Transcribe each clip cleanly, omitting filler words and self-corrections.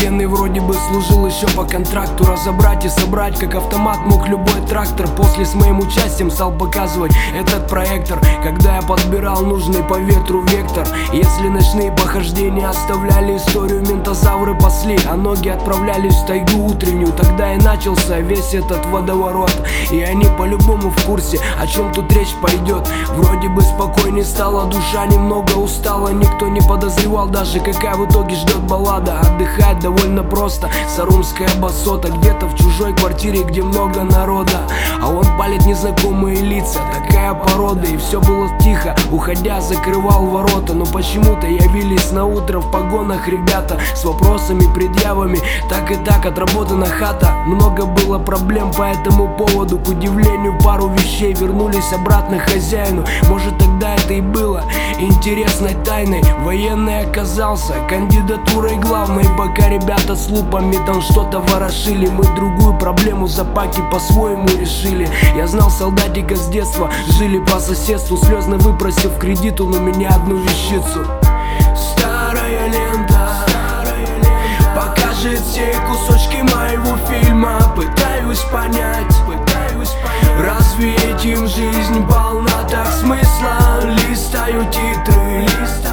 Военный вроде бы служил еще по контракту. Разобрать и собрать, как автомат мог любой трактор. После с моим участием стал показывать этот проектор, когда я подбирал нужный по ветру вектор. Если ночные похождения оставляли историю, ментозавры пасли, а ноги отправлялись в тайгу утреннюю. Тогда и начался весь этот водоворот, и они по-любому в курсе, о чем тут речь пойдет. Вроде бы спокойней стала душа, немного устала. Никто не подозревал даже, какая в итоге ждет баллада. Отдыхать довольно просто, сарумская басота, где-то в чужой квартире, где много народа, а он палит незнакомые лица. Такая порода, и все было тихо. Уходя, закрывал ворота, но почему-то явились на утро в погонах ребята с вопросами, предъявами. Так и так отработана хата. Много было проблем по этому поводу. К удивлению, пару вещей вернулись обратно хозяину. Может, тогда это и было интересной тайной. Военный оказался кандидатурой главной. Пока ребята с лупами там что-то ворошили, мы другую проблему за паки по-своему решили. Я знал солдатика с детства, жили по соседству, слезно выпросив кредиту на меня одну вещицу. Старая лента покажет все кусочки моего фильма. Пытаюсь понять, разве этим жизнь полна так смысла? Листаю титры,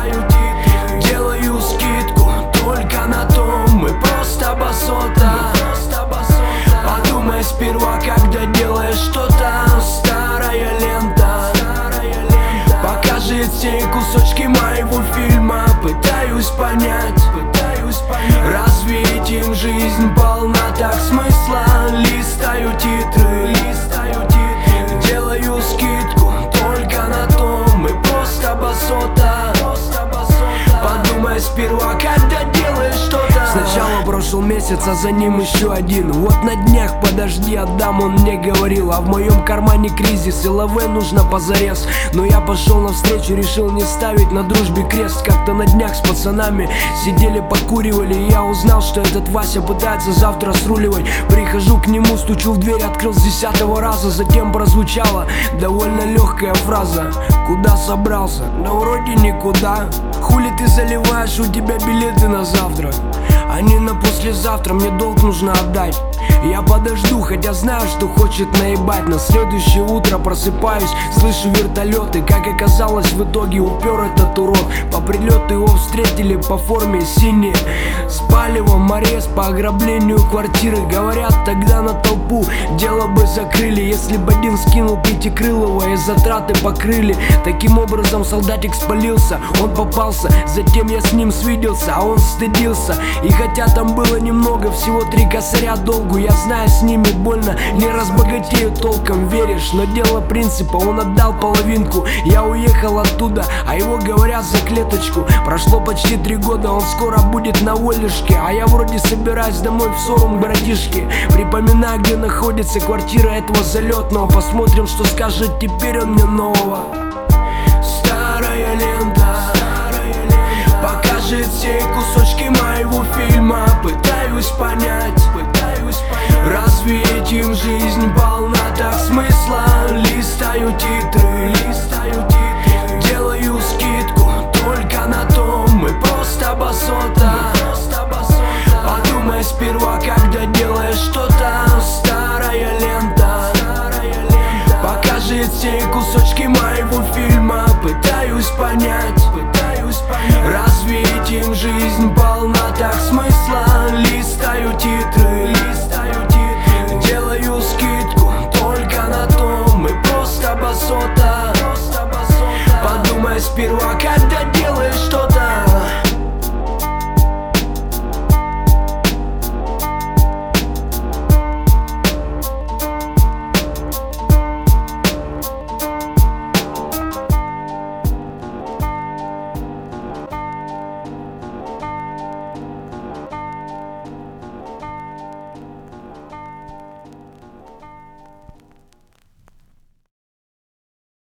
делаю скидку только на то, мы просто басота. Подумай сперва, когда делаешь что-то. Старая лента покажет все кусочки моего фильма. Пытаюсь понять, разве этим жизнь полна так смысла? Листаю титры, делаю скидку только на то, мы просто басота. Подумай сперва, когда делаешь что-то. Сначала прошел месяц, а за ним еще один. Вот на днях, подожди, отдам, он мне говорил. А в моем кармане кризис, и ЛВ нужно позарез. Но я пошел навстречу, решил не ставить на дружбе крест. Как-то на днях с пацанами сидели, покуривали, и я узнал, что этот Вася пытается завтра сруливать. Прихожу к нему, стучу в дверь, открыл с 10-го раза. Затем прозвучала довольно легкая фраза: куда собрался? Да вроде никуда. Хули ты заливаешь, у тебя билеты на завтра, а не на послезавтра, мне долг нужно отдать. Я подожду, хотя знаю, что хочет наебать. На следующее утро просыпаюсь, слышу вертолеты. Как оказалось, в итоге упер этот урод. По прилету его встретили по форме синие, с палевом, арест по ограблению квартиры. Говорят, тогда на толпу дело бы закрыли, если бы один скинул Пятикрылова и затраты покрыли. Таким образом солдатик спалился, он попался. Затем я с ним свиделся, а он стыдился. И хотя там было немного, всего 3 косаря долгу, я знаю, с ними больно, не разбогатею толком, веришь? Но дело принципа, он отдал половинку. Я уехал оттуда, а его говорят за клеточку. Прошло почти 3 года, он скоро будет на волюшке, а я вроде собираюсь домой в Сорум, братишки. Припоминаю, где находится квартира этого залетного. Посмотрим, что скажет теперь он мне нового. Старая лента покажет все кусочки моего фильма. Пытаюсь понять, разве этим жизнь полна так смысла? Листаю титры, делаю скидку только на то, мы просто басота. Подумай сперва, когда делаешь что-то. Старая лента покажет все кусочки моего фильма. Пытаюсь понять, разве этим жизнь полна так смысла? Листаю титры, делаю скидку только на то, мы просто басота. Подумай сперва, когда делаешь что-то.